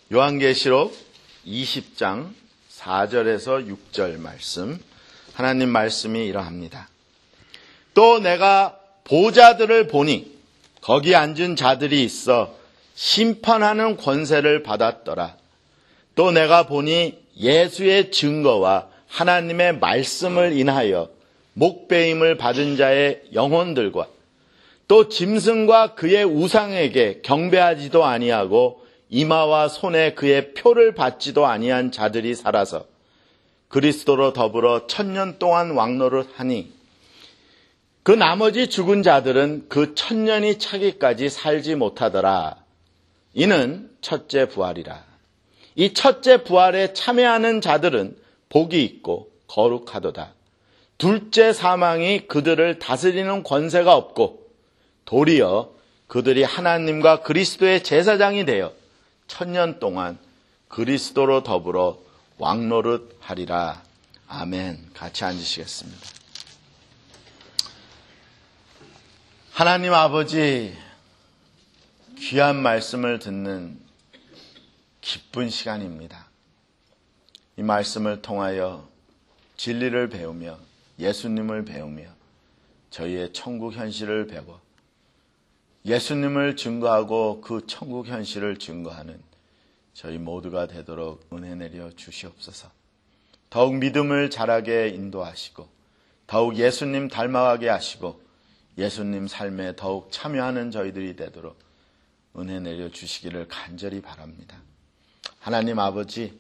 요한계시록 20장 4절에서 6절 말씀, 하나님 말씀이 이러합니다. 또 내가 보좌들을 보니 거기 앉은 자들이 있어 심판하는 권세를 받았더라. 또 내가 보니 예수의 증거와 하나님의 말씀을 인하여 목배임을 받은 자의 영혼들과 또 짐승과 그의 우상에게 경배하지도 아니하고 이마와 손에 그의 표를 받지도 아니한 자들이 살아서 그리스도로 더불어 1000년 동안 왕노릇 하니 그 나머지 죽은 자들은 그 1000년이 차기까지 살지 못하더라. 이는 첫째 부활이라. 이 첫째 부활에 참여하는 자들은 복이 있고 거룩하도다. 둘째 사망이 그들을 다스리는 권세가 없고 도리어 그들이 하나님과 그리스도의 제사장이 되어 1000년 동안 그리스도로 더불어 왕노릇 하리라. 아멘. 같이 앉으시겠습니다. 하나님 아버지, 귀한 말씀을 듣는 기쁜 시간입니다. 이 말씀을 통하여 진리를 배우며 예수님을 배우며 저희의 천국 현실을 배워 예수님을 증거하고 그 천국 현실을 증거하는 저희 모두가 되도록 은혜 내려 주시옵소서. 더욱 믿음을 자라게 인도하시고 더욱 예수님 닮아가게 하시고 예수님 삶에 더욱 참여하는 저희들이 되도록 은혜 내려 주시기를 간절히 바랍니다. 하나님 아버지,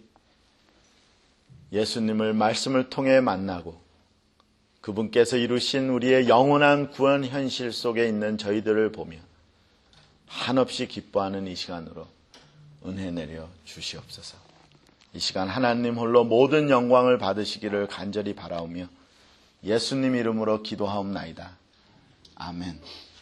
예수님을 말씀을 통해 만나고 그분께서 이루신 우리의 영원한 구원 현실 속에 있는 저희들을 보며 한없이 기뻐하는 이 시간으로 은혜 내려 주시옵소서. 이 시간 하나님 홀로 모든 영광을 받으시기를 간절히 바라오며 예수님 이름으로 기도하옵나이다. 아멘.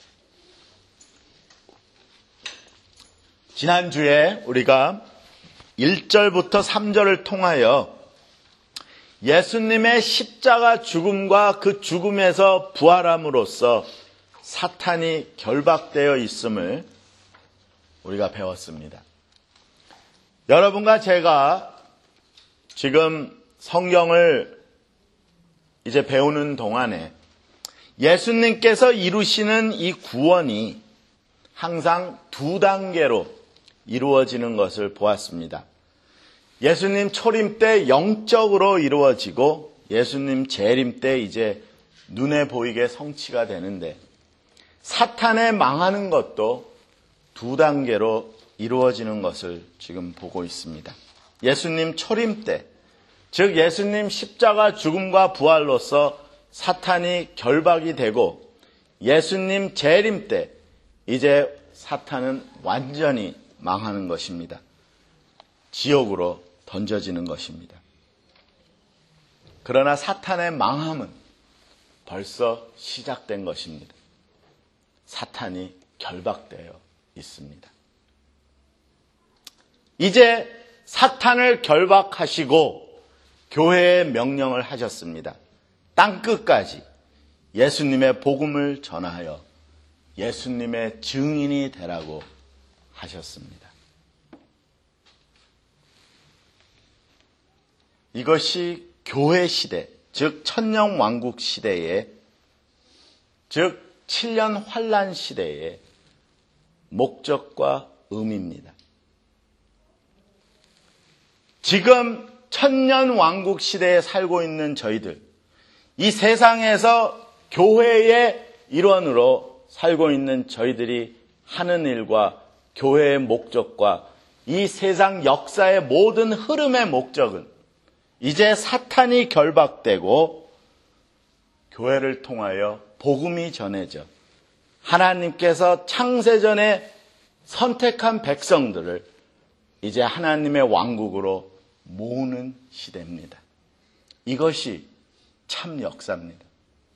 지난주에 우리가 1절부터 3절을 통하여 예수님의 십자가 죽음과 그 죽음에서 부활함으로써 사탄이 결박되어 있음을 우리가 배웠습니다. 여러분과 제가 지금 성경을 이제 배우는 동안에 예수님께서 이루시는 이 구원이 항상 두 단계로 이루어지는 것을 보았습니다. 예수님 초림 때 영적으로 이루어지고 예수님 재림 때 이제 눈에 보이게 성취가 되는데 사탄의 망하는 것도 두 단계로 이루어지는 것을 지금 보고 있습니다. 예수님 초림 때, 즉 예수님 십자가 죽음과 부활로서 사탄이 결박이 되고 예수님 재림 때 이제 사탄은 완전히 망하는 것입니다. 지옥으로 던져지는 것입니다. 그러나 사탄의 망함은 벌써 시작된 것입니다. 사탄이 결박되어 있습니다. 이제 사탄을 결박하시고 교회에 명령을 하셨습니다. 땅끝까지 예수님의 복음을 전하여 예수님의 증인이 되라고 하셨습니다. 이것이 교회 시대, 즉 천년왕국 시대에, 즉 7년 환란 시대에 목적과 의미입니다. 지금 천년왕국 시대에 살고 있는 저희들, 이 세상에서 교회의 일원으로 살고 있는 저희들이 하는 일과 교회의 목적과 이 세상 역사의 모든 흐름의 목적은 이제 사탄이 결박되고 교회를 통하여 복음이 전해져 하나님께서 창세전에 선택한 백성들을 이제 하나님의 왕국으로 모으는 시대입니다. 이것이 참 역사입니다.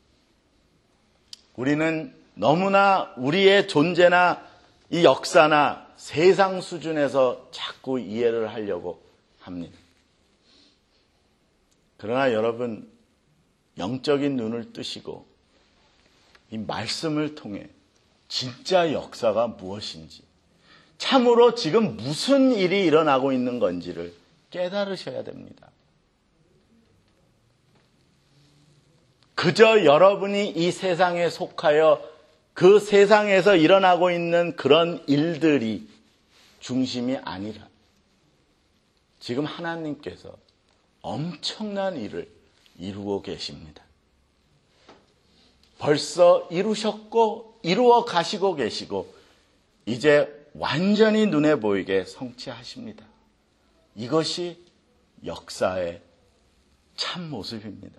우리는 너무나 우리의 존재나 이 역사나 세상 수준에서 자꾸 이해를 하려고 합니다. 그러나 여러분, 영적인 눈을 뜨시고 이 말씀을 통해 진짜 역사가 무엇인지, 참으로 지금 무슨 일이 일어나고 있는 건지를 깨달으셔야 됩니다. 그저 여러분이 이 세상에 속하여 그 세상에서 일어나고 있는 그런 일들이 중심이 아니라 지금 하나님께서 엄청난 일을 이루고 계십니다. 벌써 이루셨고 이루어 가시고 계시고 이제 완전히 눈에 보이게 성취하십니다. 이것이 역사의 참 모습입니다.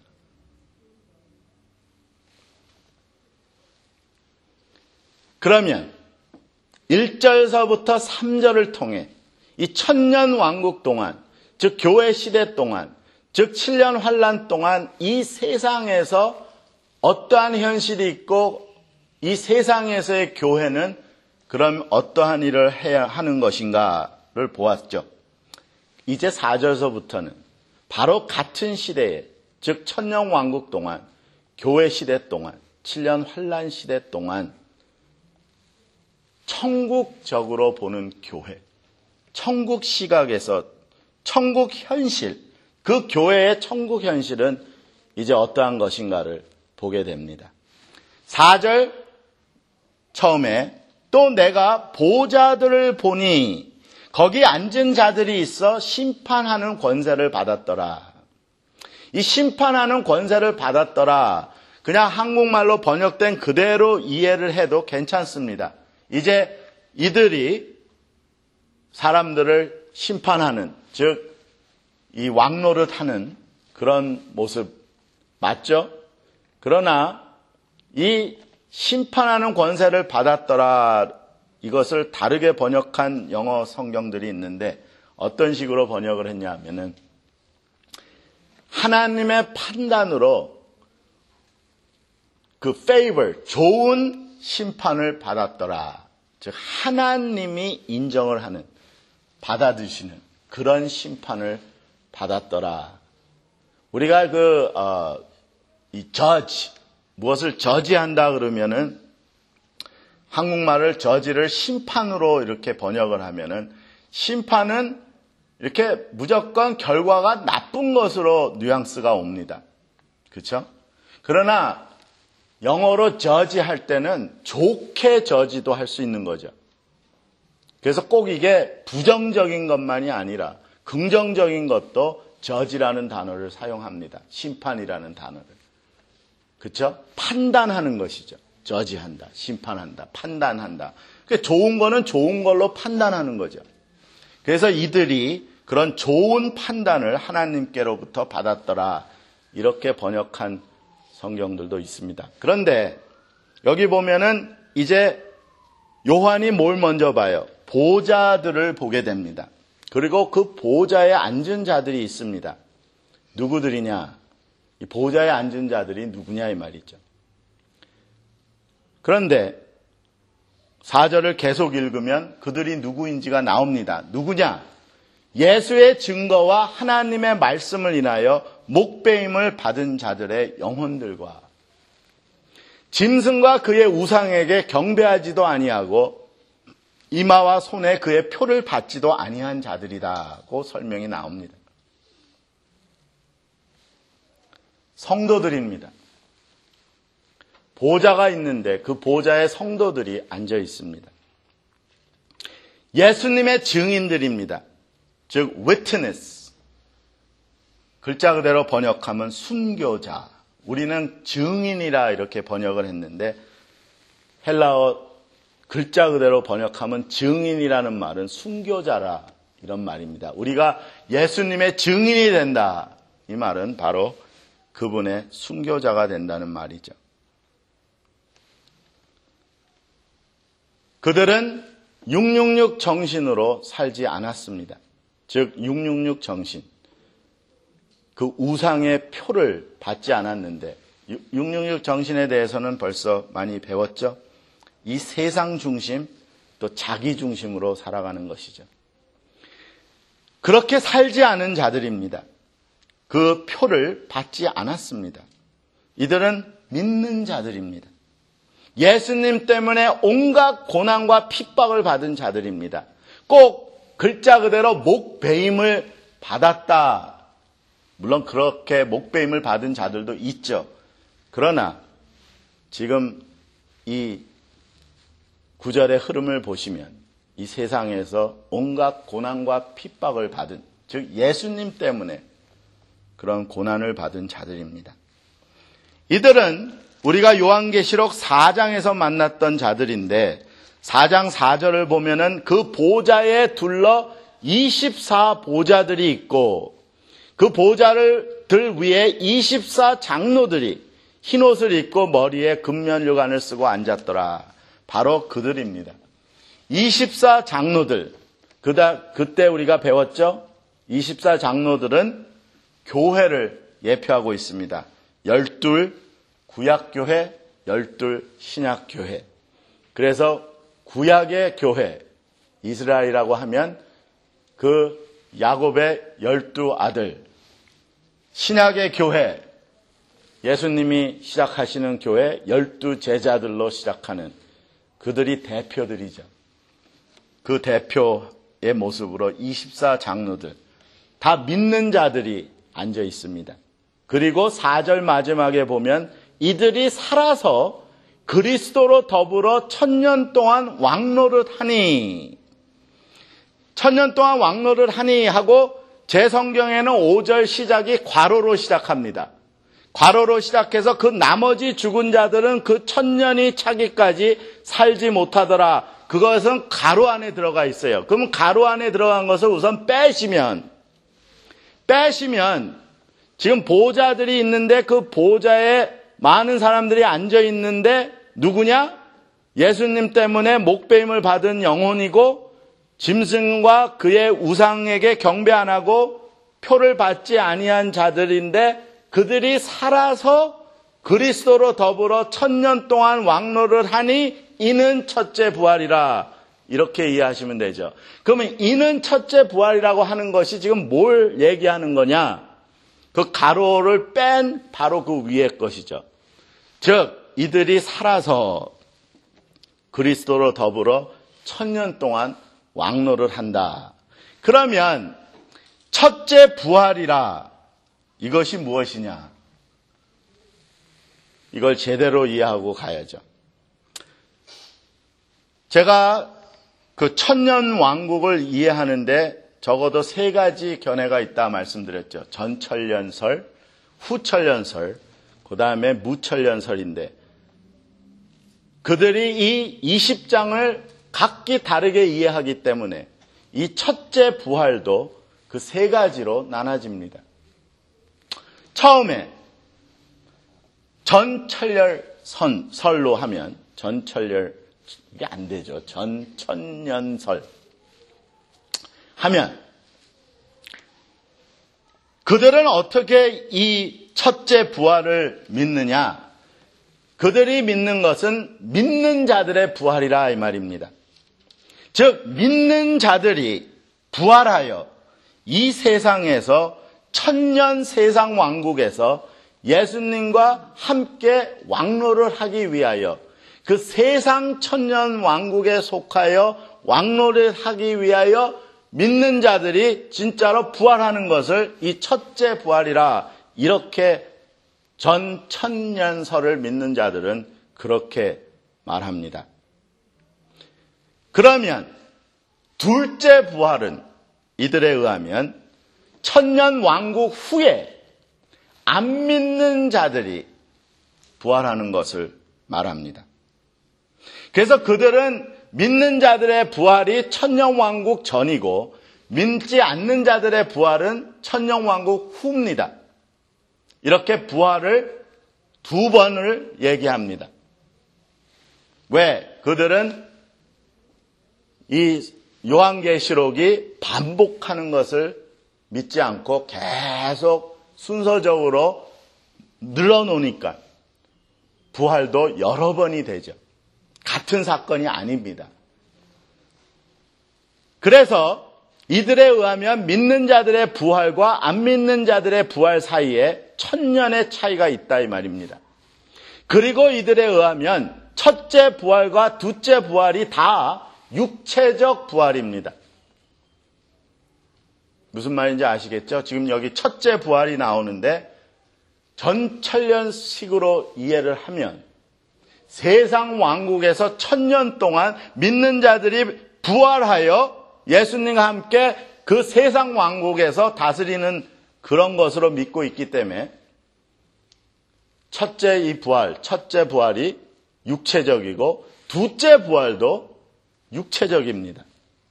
그러면 1절서부터 3절을 통해 이 천년 왕국 동안, 즉 교회 시대 동안, 즉 7년 환란 동안 이 세상에서 어떠한 현실이 있고 이 세상에서의 교회는 그럼 어떠한 일을 해야 하는 것인가를 보았죠. 이제 4절서부터는 바로 같은 시대에, 즉 천년 왕국 동안, 교회 시대 동안, 7년 환란 시대 동안 천국적으로 보는 교회, 천국 시각에서 천국 현실, 그 교회의 천국 현실은 이제 어떠한 것인가를 보게 됩니다. 4절 처음에 또 내가 보좌들을 보니 거기 앉은 자들이 있어 심판하는 권세를 받았더라. 이 심판하는 권세를 받았더라. 그냥 한국말로 번역된 그대로 이해를 해도 괜찮습니다. 이제 이들이 사람들을 심판하는, 즉 이 왕노릇하는 그런 모습 맞죠? 그러나 이 심판하는 권세를 받았더라, 이것을 다르게 번역한 영어 성경들이 있는데 어떤 식으로 번역을 했냐면은 하나님의 판단으로 그 favor, 좋은 심판을 받았더라. 즉 하나님이 인정을 하는, 받아들이시는 그런 심판을 받았더라. 우리가 이 judge, 무엇을 저지한다 그러면은 한국말을 저지를 심판으로 이렇게 번역을 하면은 심판은 이렇게 무조건 결과가 나쁜 것으로 뉘앙스가 옵니다. 그렇죠? 그러나 영어로 저지 할 때는 좋게 저지도 할 수 있는 거죠. 그래서 꼭 이게 부정적인 것만이 아니라 긍정적인 것도 저지라는 단어를 사용합니다. 심판이라는 단어를. 그렇죠? 판단하는 것이죠. 저지한다, 심판한다, 판단한다. 그러니까 좋은 거는 좋은 걸로 판단하는 거죠. 그래서 이들이 그런 좋은 판단을 하나님께로부터 받았더라. 이렇게 번역한 성경들도 있습니다. 그런데 여기 보면은 이제 요한이 뭘 먼저 봐요? 보좌들을 보게 됩니다. 그리고 그 보좌에 앉은 자들이 있습니다. 누구들이냐? 이 보좌에 앉은 자들이 누구냐 이 말이죠. 그런데 4절을 계속 읽으면 그들이 누구인지가 나옵니다. 누구냐? 예수의 증거와 하나님의 말씀을 인하여 목배임을 받은 자들의 영혼들과 짐승과 그의 우상에게 경배하지도 아니하고 이마와 손에 그의 표를 받지도 아니한 자들이다고 설명이 나옵니다. 성도들입니다. 보좌가 있는데 그 보좌에 성도들이 앉아 있습니다. 예수님의 증인들입니다. 즉 witness, 글자 그대로 번역하면 순교자, 우리는 증인이라 이렇게 번역을 했는데 헬라어 글자 그대로 번역하면 증인이라는 말은 순교자라 이런 말입니다. 우리가 예수님의 증인이 된다, 이 말은 바로 그분의 순교자가 된다는 말이죠. 그들은 666 정신으로 살지 않았습니다. 즉 666 정신, 그 우상의 표를 받지 않았는데 666 정신에 대해서는 벌써 많이 배웠죠. 이 세상 중심 또 자기 중심으로 살아가는 것이죠. 그렇게 살지 않은 자들입니다. 그 표를 받지 않았습니다. 이들은 믿는 자들입니다. 예수님 때문에 온갖 고난과 핍박을 받은 자들입니다. 꼭 글자 그대로 목배임을 받았다. 물론 그렇게 목배임을 받은 자들도 있죠. 그러나 지금 이 구절의 흐름을 보시면 이 세상에서 온갖 고난과 핍박을 받은, 즉 예수님 때문에 그런 고난을 받은 자들입니다. 이들은 우리가 요한계시록 4장에서 만났던 자들인데 4장 4절을 보면은 그 보좌에 둘러 24보좌들이 있고 그 보좌들 위에 24 장로들이 흰옷을 입고 머리에 금면류관을 쓰고 앉았더라. 바로 그들입니다. 24 장로들. 그때 우리가 배웠죠? 24 장로들은 교회를 예표하고 있습니다. 12 구약교회, 12 신약교회. 그래서 구약의 교회, 이스라엘이라고 하면 그 야곱의 12 아들, 신약의 교회, 예수님이 시작하시는 교회 12 제자들로 시작하는 그들이 대표들이죠. 그 대표의 모습으로 24 장로들, 다 믿는 자들이 앉아 있습니다. 그리고 4절 마지막에 보면 이들이 살아서 그리스도로 더불어 1000년 동안 왕노릇하니, 1000년 동안 왕노릇하니 하고 제 성경에는 5절 시작이 괄호로 시작합니다. 괄호로 시작해서 그 나머지 죽은 자들은 그 1000년이 차기까지 살지 못하더라. 그것은 가로 안에 들어가 있어요. 그러면 가로 안에 들어간 것을 우선 빼시면 지금 보좌들이 있는데 그 보좌에 많은 사람들이 앉아 있는데 누구냐? 예수님 때문에 목배임을 받은 영혼이고 짐승과 그의 우상에게 경배 안 하고 표를 받지 아니한 자들인데 그들이 살아서 그리스도로 더불어 1000년 동안 왕노를 하니 이는 첫째 부활이라. 이렇게 이해하시면 되죠. 그러면 이는 첫째 부활이라고 하는 것이 지금 뭘 얘기하는 거냐? 그 가로를 뺀 바로 그 위에 것이죠. 즉 이들이 살아서 그리스도로 더불어 1000년 동안 왕노를 한다. 그러면 첫째 부활이라 이것이 무엇이냐? 이걸 제대로 이해하고 가야죠. 제가 그 1000년 왕국을 이해하는데 적어도 3가지 견해가 있다 말씀드렸죠. 전천년설, 후천년설, 그 다음에 무천년설인데 그들이 이 20장을 각기 다르게 이해하기 때문에 이 첫째 부활도 그 3가지로 나눠집니다. 처음에 전천년설로 하면 전천년 이게 안 되죠. 전천년설 하면 그들은 어떻게 이 첫째 부활을 믿느냐? 그들이 믿는 것은 믿는 자들의 부활이라 이 말입니다. 즉 믿는 자들이 부활하여 이 세상에서 1000년 세상 왕국에서 예수님과 함께 왕노를 하기 위하여 그 세상 1000년 왕국에 속하여 왕노를 하기 위하여 믿는 자들이 진짜로 부활하는 것을 이 첫째 부활이라 이렇게 전 천년설을 믿는 자들은 그렇게 말합니다. 그러면 둘째 부활은 이들에 의하면 1000년 왕국 후에 안 믿는 자들이 부활하는 것을 말합니다. 그래서 그들은 믿는 자들의 부활이 천년왕국 전이고 믿지 않는 자들의 부활은 천년왕국 후입니다. 이렇게 부활을 2번을 얘기합니다. 왜? 그들은 이 요한계시록이 반복하는 것을 믿지 않고 계속 순서적으로 늘어놓으니까 부활도 여러 번이 되죠. 같은 사건이 아닙니다. 그래서 이들에 의하면 믿는 자들의 부활과 안 믿는 자들의 부활 사이에 1000년의 차이가 있다 이 말입니다. 그리고 이들에 의하면 첫째 부활과 둘째 부활이 다 육체적 부활입니다. 무슨 말인지 아시겠죠? 지금 여기 첫째 부활이 나오는데 전천년식으로 이해를 하면 세상 왕국에서 1000년 동안 믿는 자들이 부활하여 예수님과 함께 그 세상 왕국에서 다스리는 그런 것으로 믿고 있기 때문에 첫째 부활이 육체적이고 둘째 부활도 육체적입니다.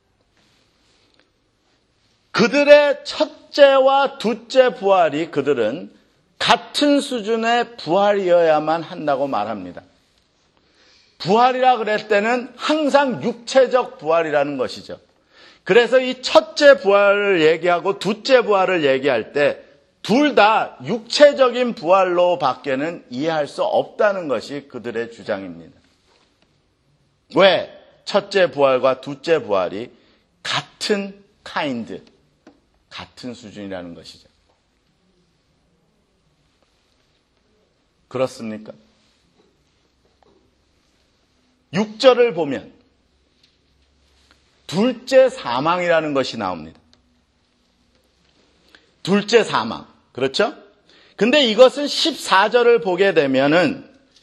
그들의 첫째와 둘째 부활이 그들은 같은 수준의 부활이어야만 한다고 말합니다. 부활이라 그럴 때는 항상 육체적 부활이라는 것이죠. 그래서 이 첫째 부활을 얘기하고 둘째 부활을 얘기할 때 둘 다 육체적인 부활로 밖에는 이해할 수 없다는 것이 그들의 주장입니다. 왜? 첫째 부활과 둘째 부활이 같은 카인드, 같은 수준이라는 것이죠. 그렇습니까? 6절을 보면 둘째 사망이라는 것이 나옵니다. 둘째 사망. 그렇죠? 근데 이것은 14절을 보게 되면은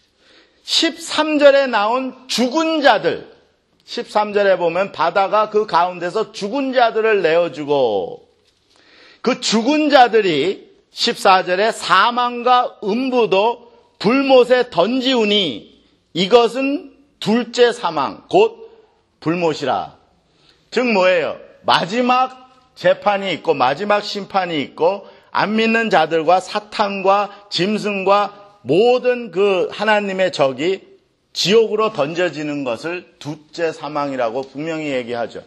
13절에 나온 죽은 자들, 13절에 보면 바다가 그 가운데서 죽은 자들을 내어주고 그 죽은 자들이 14절에 사망과 음부도 불못에 던지우니 이것은 둘째 사망, 곧 불못이라. 즉 뭐예요? 마지막 재판이 있고 마지막 심판이 있고 안 믿는 자들과 사탄과 짐승과 모든 그 하나님의 적이 지옥으로 던져지는 것을 둘째 사망이라고 분명히 얘기하죠.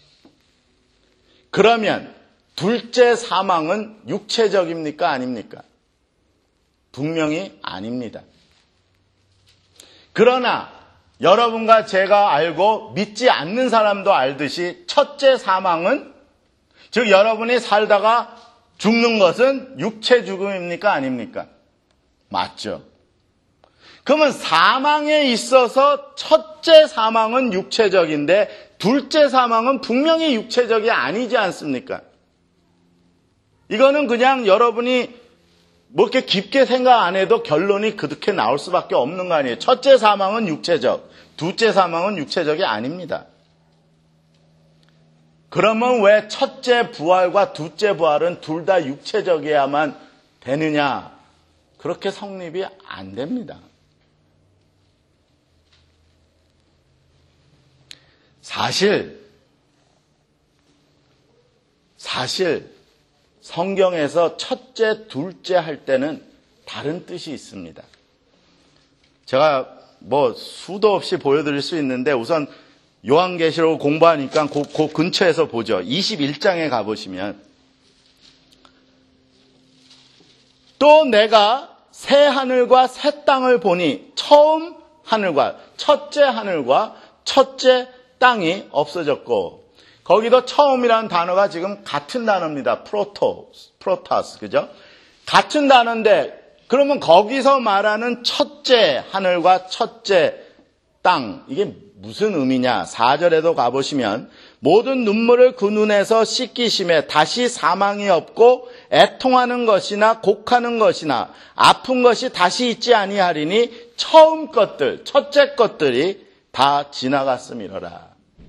그러면 둘째 사망은 육체적입니까? 아닙니까? 분명히 아닙니다. 그러나 여러분과 제가 알고 믿지 않는 사람도 알듯이 첫째 사망은, 즉 여러분이 살다가 죽는 것은 육체 죽음입니까? 아닙니까? 맞죠. 그러면 사망에 있어서 첫째 사망은 육체적인데 둘째 사망은 분명히 육체적이 아니지 않습니까? 이거는 그냥 여러분이 뭐 이렇게 깊게 생각 안 해도 결론이 그렇게 나올 수밖에 없는 거 아니에요. 첫째 사망은 육체적, 둘째 사망은 육체적이 아닙니다. 그러면 왜 첫째 부활과 둘째 부활은 둘 다 육체적이어야만 되느냐? 그렇게 성립이 안 됩니다. 사실 성경에서 첫째, 둘째 할 때는 다른 뜻이 있습니다. 제가 뭐 수도 없이 보여드릴 수 있는데 우선 요한계시록 공부하니까 그 근처에서 보죠. 21장에 가보시면 또 내가 새 하늘과 새 땅을 보니 처음 하늘과 첫째 땅이 없어졌고 거기도 처음이라는 단어가 지금 같은 단어입니다. 프로타스, 그죠? 같은 단어인데 그러면 거기서 말하는 첫째 하늘과 첫째 땅, 이게 무슨 의미냐? 4절에도 가보시면 모든 눈물을 그 눈에서 씻기심에 다시 사망이 없고 애통하는 것이나 곡하는 것이나 아픈 것이 다시 있지 아니하리니 처음 것들, 첫째 것들이 다 지나갔음이로라.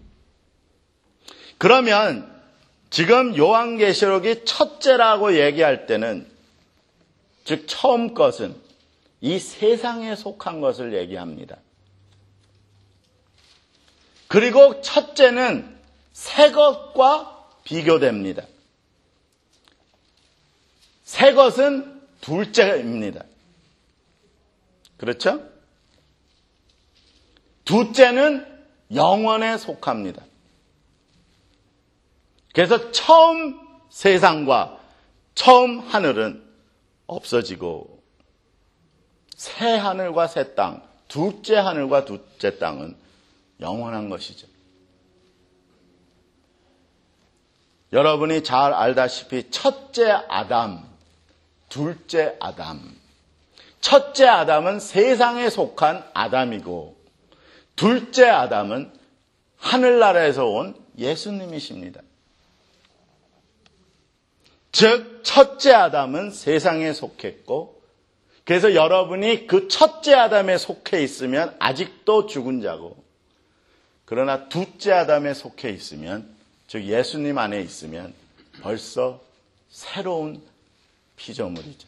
그러면 지금 요한계시록이 첫째라고 얘기할 때는 즉 처음 것은 이 세상에 속한 것을 얘기합니다. 그리고 첫째는 새 것과 비교됩니다. 새 것은 둘째입니다. 그렇죠? 둘째는 영원에 속합니다. 그래서 처음 세상과 처음 하늘은 없어지고 새 하늘과 새 땅, 둘째 하늘과 둘째 땅은 영원한 것이죠. 여러분이 잘 알다시피 첫째 아담, 둘째 아담. 첫째 아담은 세상에 속한 아담이고 둘째 아담은 하늘나라에서 온 예수님이십니다. 즉 첫째 아담은 세상에 속했고, 그래서 여러분이 그 첫째 아담에 속해 있으면 아직도 죽은 자고, 그러나 둘째 아담에 속해 있으면, 즉 예수님 안에 있으면 벌써 새로운 피조물이죠.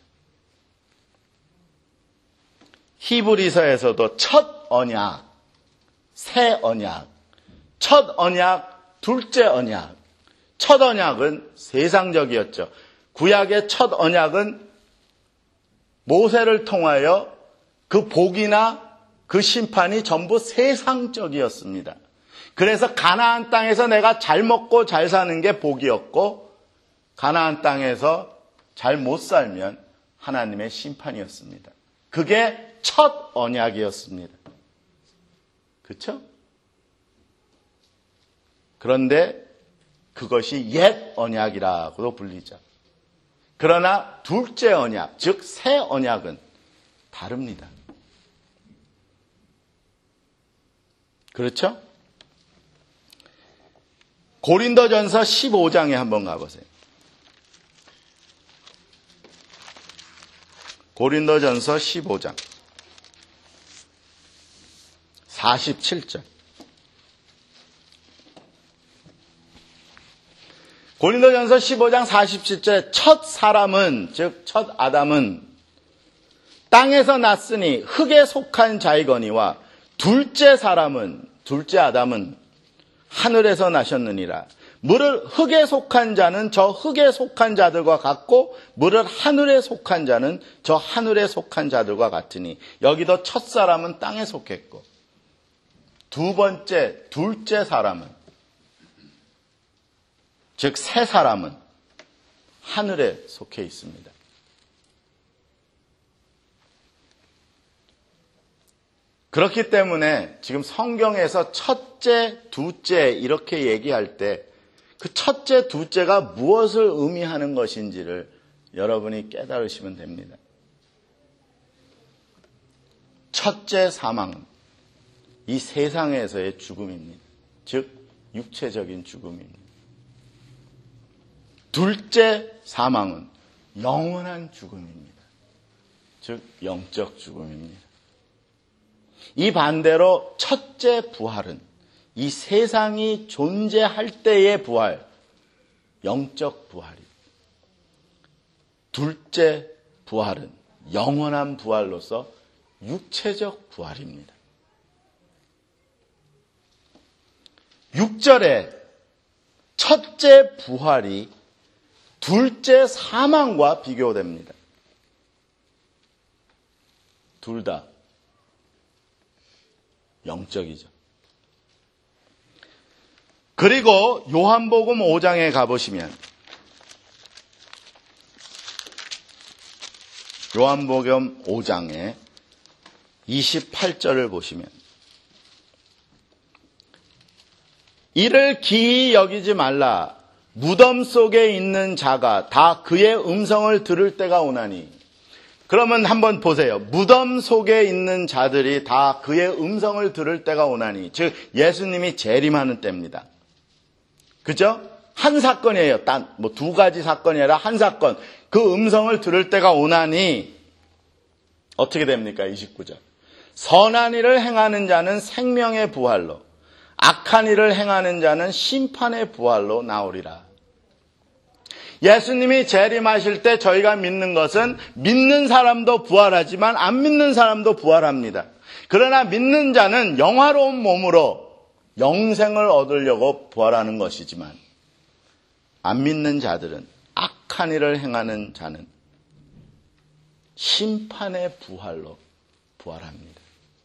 히브리서에서도 첫 언약, 새 언약, 첫 언약, 둘째 언약. 첫 언약은 세상적이었죠. 구약의 첫 언약은 모세를 통하여 그 복이나 그 심판이 전부 세상적이었습니다. 그래서 가나안 땅에서 내가 잘 먹고 잘 사는 게 복이었고, 가나안 땅에서 잘 못 살면 하나님의 심판이었습니다. 그게 첫 언약이었습니다. 그렇죠? 그런데 그것이 옛 언약이라고도 불리죠. 그러나 둘째 언약, 즉 새 언약은 다릅니다. 그렇죠? 고린도전서 15장에 한번 가보세요. 고린도전서 15장 47절. 고린도전서 15장 47절에 첫 사람은, 즉 첫 아담은 땅에서 났으니 흙에 속한 자이거니와 둘째 사람은, 둘째 아담은 하늘에서 나셨느니라. 물을 흙에 속한 자는 저 흙에 속한 자들과 같고, 물을 하늘에 속한 자는 저 하늘에 속한 자들과 같으니, 여기도 첫 사람은 땅에 속했고, 두 번째, 둘째 사람은, 즉 새 사람은 하늘에 속해 있습니다. 그렇기 때문에 지금 성경에서 첫째, 둘째 이렇게 얘기할 때 그 첫째, 둘째가 무엇을 의미하는 것인지를 여러분이 깨달으시면 됩니다. 첫째 사망은 이 세상에서의 죽음입니다. 즉 육체적인 죽음입니다. 둘째 사망은 영원한 죽음입니다. 즉 영적 죽음입니다. 이 반대로 첫째 부활은 이 세상이 존재할 때의 부활, 영적 부활입니다. 둘째 부활은 영원한 부활로서 육체적 부활입니다. 6절에 첫째 부활이 둘째 사망과 비교됩니다. 둘 다 영적이죠. 그리고 요한복음 5장에 가보시면, 요한복음 5장에 28절을 보시면, 이를 기이 여기지 말라. 무덤 속에 있는 자가 다 그의 음성을 들을 때가 오나니. 그러면 한번 보세요. 무덤 속에 있는 자들이 다 그의 음성을 들을 때가 오나니. 즉 예수님이 재림하는 때입니다. 그죠? 한 사건이에요. 단 뭐 두 가지 사건이 아니라 한 사건. 그 음성을 들을 때가 오나니 어떻게 됩니까? 29절. 선한 일을 행하는 자는 생명의 부활로, 악한 일을 행하는 자는 심판의 부활로 나오리라. 예수님이 재림하실 때 저희가 믿는 것은 믿는 사람도 부활하지만 안 믿는 사람도 부활합니다. 그러나 믿는 자는 영화로운 몸으로 영생을 얻으려고 부활하는 것이지만, 안 믿는 자들은, 악한 일을 행하는 자는 심판의 부활로 부활합니다.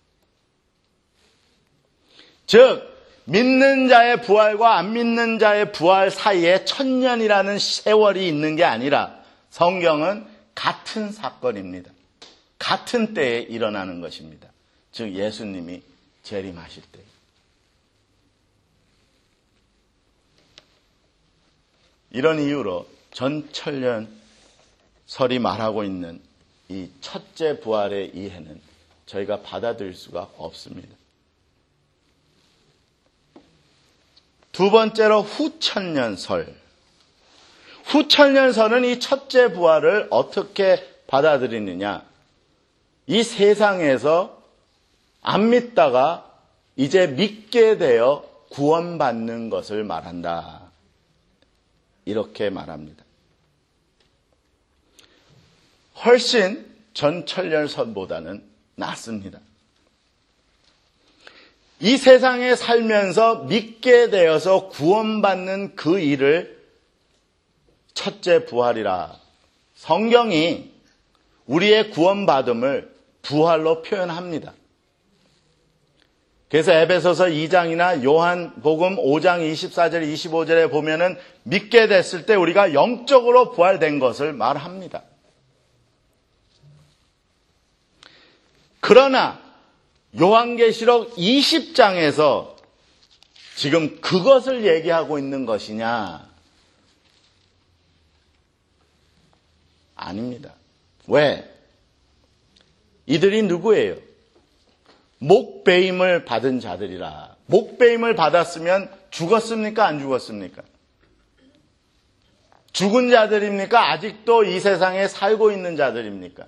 즉 믿는 자의 부활과 안 믿는 자의 부활 사이에 1000년이라는 세월이 있는 게 아니라 성경은 같은 사건입니다. 같은 때에 일어나는 것입니다. 즉 예수님이 재림하실 때. 이런 이유로 전천년설이 말하고 있는 이 첫째 부활의 이해는 저희가 받아들일 수가 없습니다. 두 번째로 후천년설. 후천년설은 이 첫째 부활을 어떻게 받아들이느냐? 이 세상에서 안 믿다가 이제 믿게 되어 구원받는 것을 말한다. 이렇게 말합니다. 훨씬 전천년설보다는 낫습니다. 이 세상에 살면서 믿게 되어서 구원받는 그 일을 첫째 부활이라. 성경이 우리의 구원받음을 부활로 표현합니다. 그래서 에베소서 2장이나 요한복음 5장 24절 25절에 보면은 믿게 됐을 때 우리가 영적으로 부활된 것을 말합니다. 그러나 요한계시록 20장에서 지금 그것을 얘기하고 있는 것이냐? 아닙니다. 왜? 이들이 누구예요? 목배임을 받은 자들이라. 목배임을 받았으면 죽었습니까? 안 죽었습니까? 죽은 자들입니까? 아직도 이 세상에 살고 있는 자들입니까?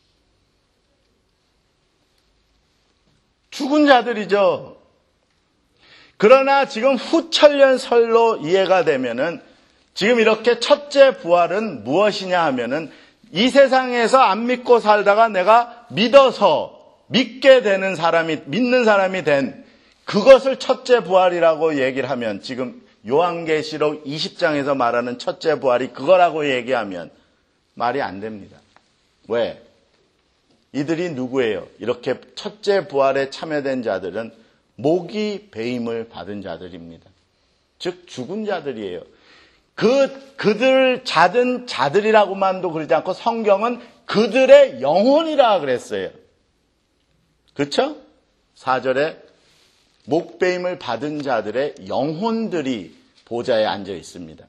죽은 자들이죠. 그러나 지금 후천년설로 이해가 되면은 지금 이렇게 첫째 부활은 무엇이냐 하면은 이 세상에서 안 믿고 살다가 내가 믿어서 믿게 되는 사람이, 믿는 사람이 된 그것을 첫째 부활이라고 얘기를 하면, 지금 요한계시록 20장에서 말하는 첫째 부활이 그거라고 얘기하면 말이 안 됩니다. 왜? 이들이 누구예요? 이렇게 첫째 부활에 참여된 자들은 목이 배임을 받은 자들입니다. 즉 죽은 자들이에요. 그들 자든 자들이라고만도 그러지 않고 성경은 그들의 영혼이라 그랬어요. 그렇죠? 4절에 목배임을 받은 자들의 영혼들이 보좌에 앉아 있습니다.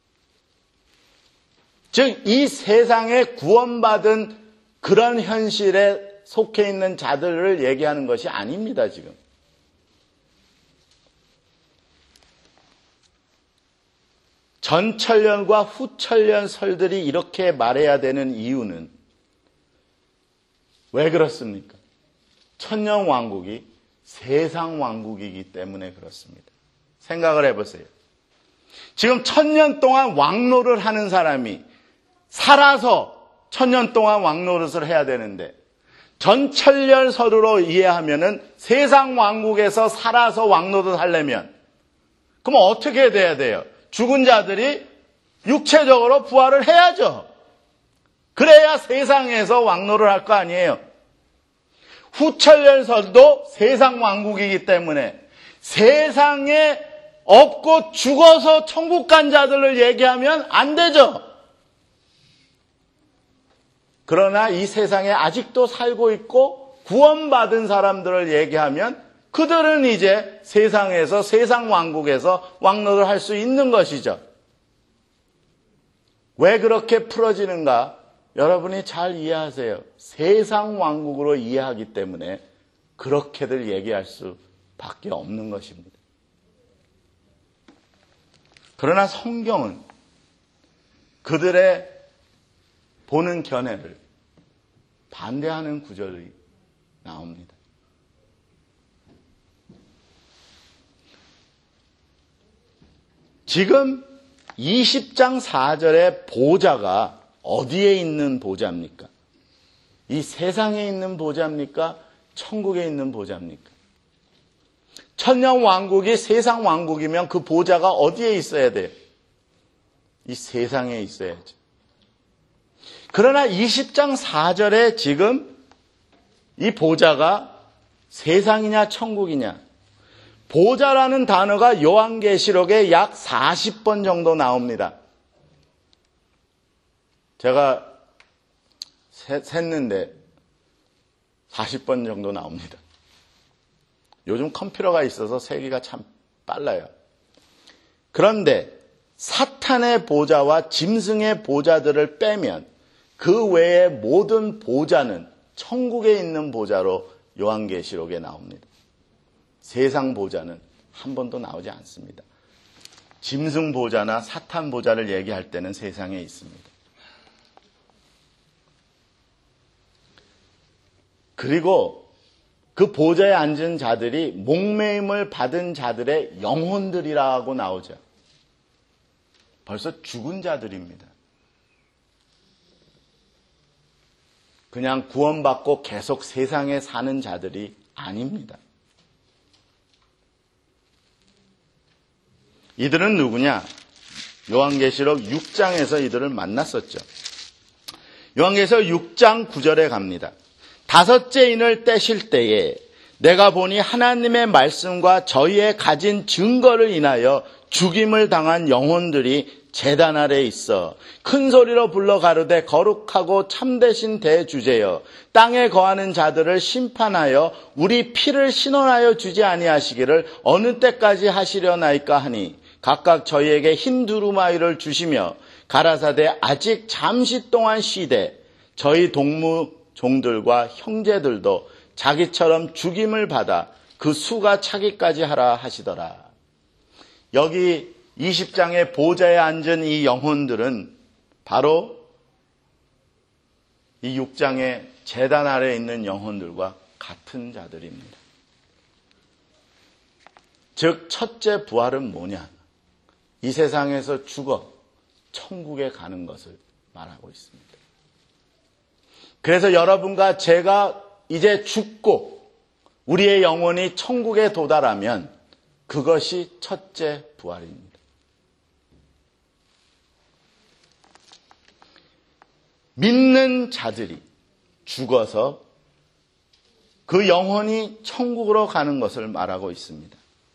즉 이 세상에 구원받은 그런 현실에 속해 있는 자들을 얘기하는 것이 아닙니다, 지금. 전천년과 후천년설들이 이렇게 말해야 되는 이유는 왜 그렇습니까? 천년왕국이 세상왕국이기 때문에 그렇습니다. 생각을 해보세요. 지금 1000년 동안 왕노를 하는 사람이 살아서 1000년 동안 왕노릇을 해야 되는데 전천년설으로 이해하면은 세상왕국에서 살아서 왕노릇 하려면 그럼 어떻게 돼야 돼요? 죽은 자들이 육체적으로 부활을 해야죠. 그래야 세상에서 왕노를 할 거 아니에요. 후천년설도 세상왕국이기 때문에 세상에 없고 죽어서 천국 간 자들을 얘기하면 안 되죠. 그러나 이 세상에 아직도 살고 있고 구원받은 사람들을 얘기하면 그들은 이제 세상에서 세상왕국에서 왕노를 할 수 있는 것이죠. 왜 그렇게 풀어지는가? 여러분이 잘 이해하세요. 세상왕국으로 이해하기 때문에 그렇게들 얘기할 수밖에 없는 것입니다. 그러나 성경은 그들의 보는 견해를 반대하는 구절이 나옵니다. 지금 20장 4절의 보좌가 어디에 있는 보좌입니까? 이 세상에 있는 보좌입니까? 천국에 있는 보좌입니까? 천년왕국이 세상왕국이면 그 보좌가 어디에 있어야 돼요? 이 세상에 있어야죠. 그러나 20장 4절에 지금 이 보좌가 세상이냐 천국이냐, 보좌라는 단어가 요한계시록에 약 40번 정도 나옵니다. 제가 셌는데 40번 정도 나옵니다. 요즘 컴퓨터가 있어서 세기가 참 빨라요. 그런데 사탄의 보좌와 짐승의 보좌들을 빼면 그 외의 모든 보좌는 천국에 있는 보좌로 요한계시록에 나옵니다. 세상 보좌는 한 번도 나오지 않습니다. 짐승 보좌나 사탄 보좌를 얘기할 때는 세상에 있습니다. 그리고 그 보좌에 앉은 자들이 목매임을 받은 자들의 영혼들이라고 나오죠. 벌써 죽은 자들입니다. 그냥 구원받고 계속 세상에 사는 자들이 아닙니다. 이들은 누구냐? 요한계시록 6장에서 이들을 만났었죠. 요한계시록 6장 9절에 갑니다. 다섯째 인을 떼실 때에 내가 보니 하나님의 말씀과 저희의 가진 증거를 인하여 죽임을 당한 영혼들이 제단 아래에 있어 큰 소리로 불러 가로되 거룩하고 참되신 대주제여 땅에 거하는 자들을 심판하여 우리 피를 신원하여 주지 아니하시기를 어느 때까지 하시려나이까 하니 각각 저희에게 흰 두루마리를 주시며 가라사대 아직 잠시 동안 쉬되 저희 동무 종들과 형제들도 자기처럼 죽임을 받아 그 수가 차기까지 하라 하시더라. 여기 20장의 보좌에 앉은 이 영혼들은 바로 이 6장의 제단 아래에 있는 영혼들과 같은 자들입니다. 즉 첫째 부활은 뭐냐? 이 세상에서 죽어 천국에 가는 것을 말하고 있습니다. 그래서 여러분과 제가 이제 죽고 우리의 영혼이 천국에 도달하면 그것이 첫째 부활입니다. 믿는 자들이 죽어서 그 영혼이 천국으로 가는 것을 말하고 있습니다.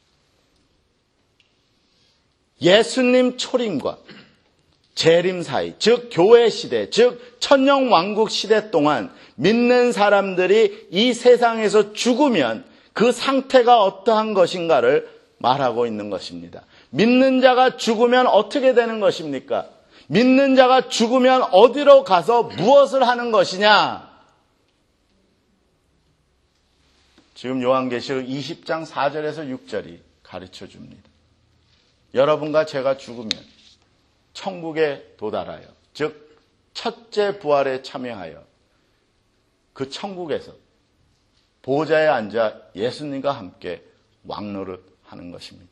예수님 초림과 재림 사이, 즉 교회 시대, 즉 천년왕국 시대 동안 믿는 사람들이 이 세상에서 죽으면 그 상태가 어떠한 것인가를 말하고 있는 것입니다. 믿는 자가 죽으면 어떻게 되는 것입니까? 믿는 자가 죽으면 어디로 가서 무엇을 하는 것이냐? 지금 요한계시록 20장 4절에서 6절이 가르쳐 줍니다. 여러분과 제가 죽으면 천국에 도달하여, 즉 첫째 부활에 참여하여 그 천국에서 보좌에 앉아 예수님과 함께 왕노릇하는 것입니다.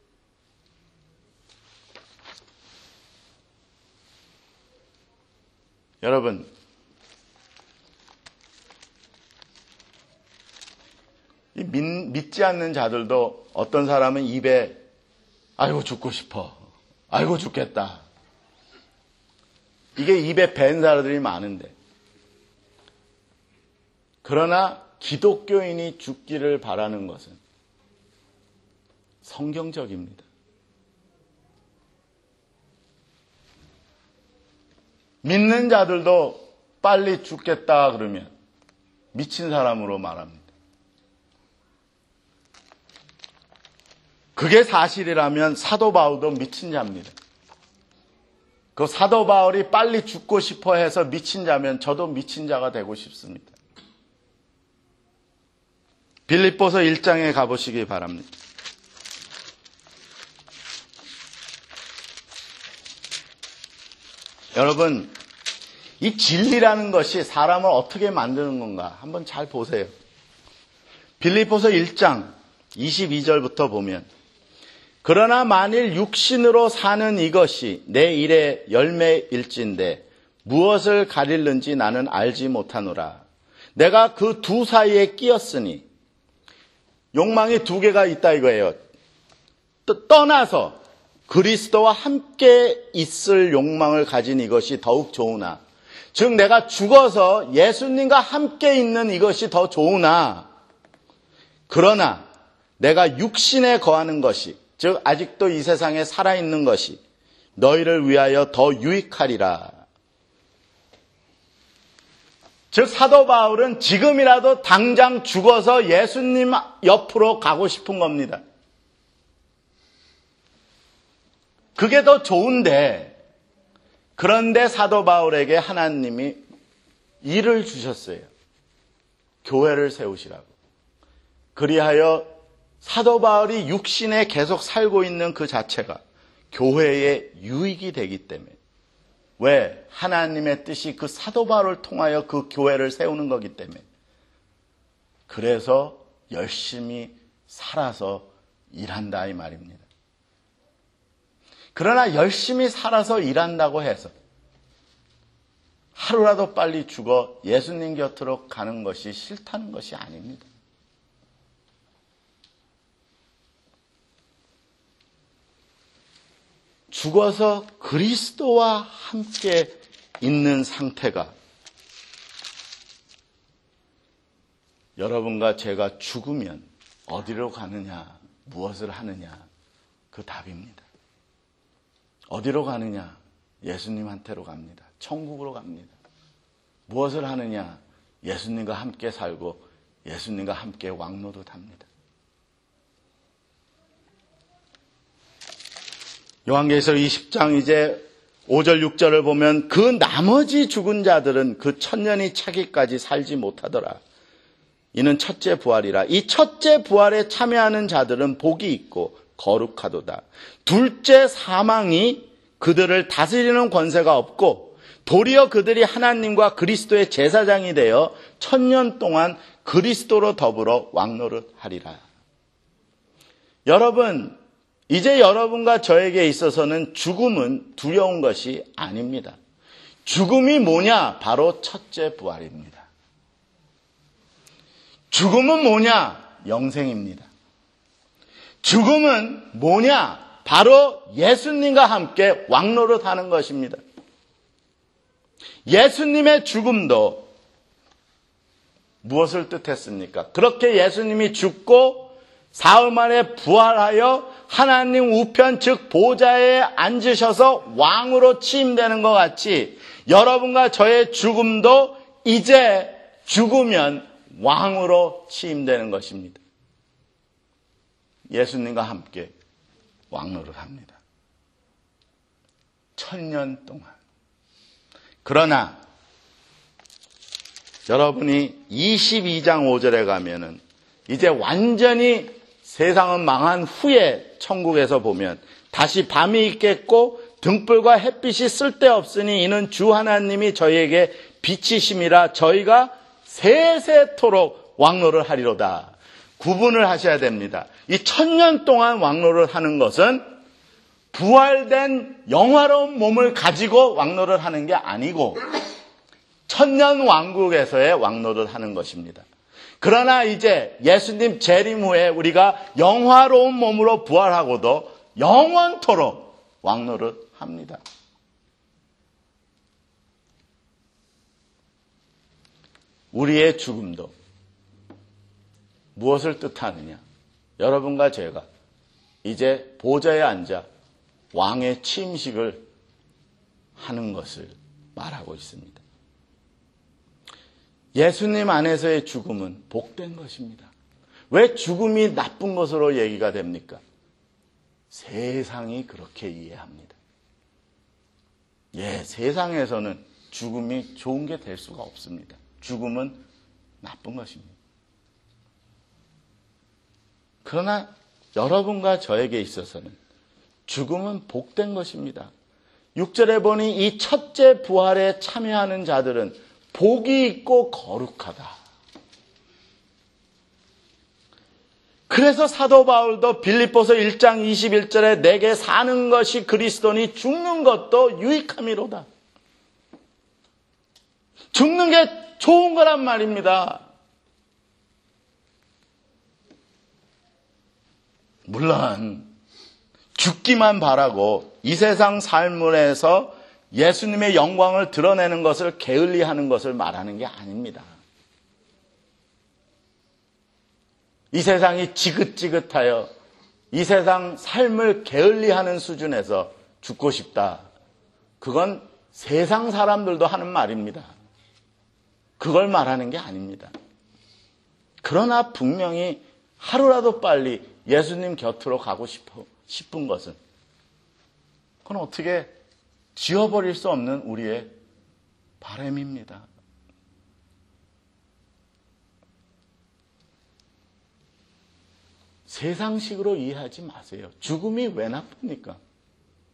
여러분, 믿지 않는 자들도 어떤 사람은 입에 아이고 죽고 싶어, 아이고 죽겠다, 이게 입에 밴 사람들이 많은데, 그러나 기독교인이 죽기를 바라는 것은 성경적입니다. 믿는 자들도 빨리 죽겠다 그러면 미친 사람으로 말합니다. 그게 사실이라면 사도 바울도 미친 자입니다. 그 사도 바울이 빨리 죽고 싶어 해서 미친 자면 저도 미친 자가 되고 싶습니다. 빌립보서 1장에 가보시기 바랍니다. 여러분, 이 진리라는 것이 사람을 어떻게 만드는 건가 한번 잘 보세요. 빌립보서 1장 22절부터 보면, 그러나 만일 육신으로 사는 이것이 내 일의 열매일진데 무엇을 가릴는지 나는 알지 못하노라. 내가 그 두 사이에 끼었으니, 욕망이 두 개가 있다 이거예요. 떠나서 그리스도와 함께 있을 욕망을 가진 이것이 더욱 좋으나, 즉 내가 죽어서 예수님과 함께 있는 이것이 더 좋으나, 그러나 내가 육신에 거하는 것이, 즉 아직도 이 세상에 살아있는 것이 너희를 위하여 더 유익하리라. 즉 사도 바울은 지금이라도 당장 죽어서 예수님 옆으로 가고 싶은 겁니다. 그게 더 좋은데, 그런데 사도 바울에게 하나님이 일을 주셨어요. 교회를 세우시라고. 그리하여 사도 바울이 육신에 계속 살고 있는 그 자체가 교회의 유익이 되기 때문에. 왜? 하나님의 뜻이 그 사도 바울을 통하여 그 교회를 세우는 거기 때문에. 그래서 열심히 살아서 일한다 이 말입니다. 그러나 열심히 살아서 일한다고 해서 하루라도 빨리 죽어 예수님 곁으로 가는 것이 싫다는 것이 아닙니다. 죽어서 그리스도와 함께 있는 상태가 여러분과 제가 죽으면 어디로 가느냐, 무엇을 하느냐, 그 답입니다. 어디로 가느냐? 예수님한테로 갑니다. 천국으로 갑니다. 무엇을 하느냐? 예수님과 함께 살고 예수님과 함께 왕노릇합니다. 요한계시록 20장 이제 5절 6절을 보면 그 나머지 죽은 자들은 그 천년이 차기까지 살지 못하더라. 이는 첫째 부활이라. 이 첫째 부활에 참여하는 자들은 복이 있고 거룩하도다. 둘째 사망이 그들을 다스리는 권세가 없고 도리어 그들이 하나님과 그리스도의 제사장이 되어 천년 동안 그리스도로 더불어 왕노릇하리라. 여러분, 이제 여러분과 저에게 있어서는 죽음은 두려운 것이 아닙니다. 죽음이 뭐냐? 바로 첫째 부활입니다. 죽음은 뭐냐? 영생입니다. 죽음은 뭐냐? 바로 예수님과 함께 왕노릇하는 것입니다. 예수님의 죽음도 무엇을 뜻했습니까? 그렇게 예수님이 죽고 사흘 만에 부활하여 하나님 우편 즉 보좌에 앉으셔서 왕으로 취임되는 것 같이 여러분과 저의 죽음도 이제 죽으면 왕으로 취임되는 것입니다. 예수님과 함께 왕노를 합니다. 천년 동안. 그러나 여러분이 22장 5절에 가면은 이제 완전히 세상은 망한 후에 천국에서 보면 다시 밤이 있겠고 등불과 햇빛이 쓸데없으니 이는 주 하나님이 저희에게 빛이심이라 저희가 세세토록 왕노를 하리로다. 구분을 하셔야 됩니다. 이 천년 동안 왕노를 하는 것은 부활된 영화로운 몸을 가지고 왕노를 하는 게 아니고 천년 왕국에서의 왕노를 하는 것입니다. 그러나 이제 예수님 재림 후에 우리가 영화로운 몸으로 부활하고도 영원토록 왕노를 합니다. 우리의 죽음도 무엇을 뜻하느냐? 여러분과 제가 이제 보좌에 앉아 왕의 취임식을 하는 것을 말하고 있습니다. 예수님 안에서의 죽음은 복된 것입니다. 왜 죽음이 나쁜 것으로 얘기가 됩니까? 세상이 그렇게 이해합니다. 세상에서는 죽음이 좋은 게 될 수가 없습니다. 죽음은 나쁜 것입니다. 그러나 여러분과 저에게 있어서는 죽음은 복된 것입니다. 6절에 보니 이 첫째 부활에 참여하는 자들은 복이 있고 거룩하다. 그래서 사도 바울도 빌립보서 1장 21절에 내게 사는 것이 그리스도니 죽는 것도 유익함이로다. 죽는 게 좋은 거란 말입니다. 물론 죽기만 바라고 이 세상 삶에서 예수님의 영광을 드러내는 것을 게을리하는 것을 말하는 게 아닙니다. 이 세상이 지긋지긋하여 이 세상 삶을 게을리하는 수준에서 죽고 싶다. 그건 세상 사람들도 하는 말입니다. 그걸 말하는 게 아닙니다. 그러나 분명히 하루라도 빨리 예수님 곁으로 가고 싶은 것은 그건 어떻게 지워버릴 수 없는 우리의 바람입니다. 세상식으로 이해하지 마세요. 죽음이 왜 나쁩니까?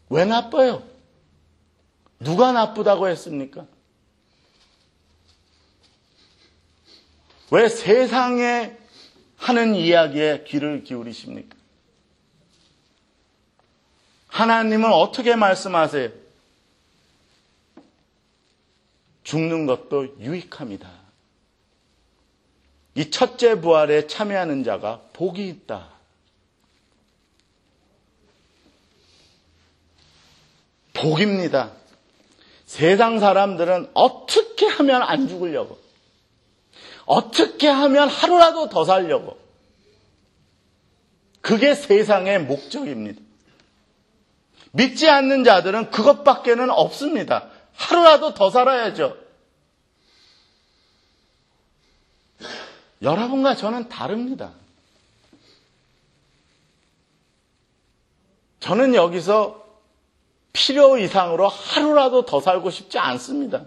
왜 나빠요? 누가 나쁘다고 했습니까? 왜 세상에 하는 이야기에 귀를 기울이십니까? 하나님은 어떻게 말씀하세요? 죽는 것도 유익합니다. 이 첫째 부활에 참여하는 자가 복이 있다. 복입니다. 세상 사람들은 어떻게 하면 안 죽으려고, 어떻게 하면 하루라도 더 살려고, 그게 세상의 목적입니다. 믿지 않는 자들은 그것밖에는 없습니다. 하루라도 더 살아야죠. 여러분과 저는 다릅니다. 저는 여기서 필요 이상으로 하루라도 더 살고 싶지 않습니다.